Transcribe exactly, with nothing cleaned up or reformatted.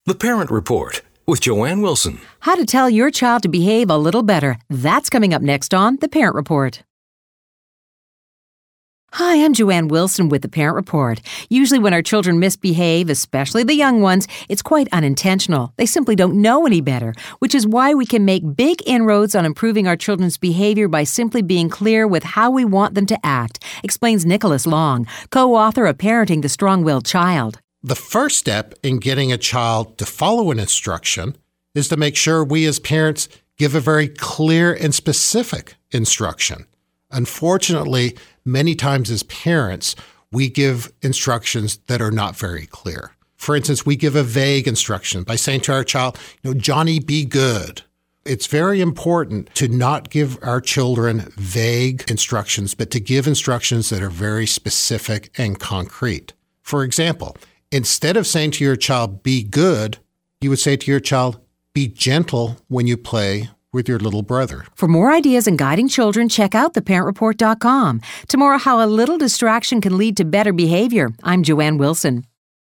The Parent Report with Joanne Wilson. How to tell your child to behave a little better. That's coming up next on The Parent Report. Hi, I'm Joanne Wilson with The Parent Report. Usually when our children misbehave, especially the young ones, it's quite unintentional. They simply don't know any better, which is why we can make big inroads on improving our children's behavior by simply being clear with how we want them to act, explains Nicholas Long, co-author of Parenting the Strong-Willed Child. The first step in getting a child to follow an instruction is to make sure we as parents give a very clear and specific instruction. Unfortunately, many times as parents, we give instructions that are not very clear. For instance, we give a vague instruction by saying to our child, you know, Johnny, be good. It's very important to not give our children vague instructions, but to give instructions that are very specific and concrete. For example, instead of saying to your child, be good, you would say to your child, be gentle when you play with your little brother. For more ideas on guiding children, check out the parent report dot com. Tomorrow, how a little distraction can lead to better behavior. I'm Joanne Wilson.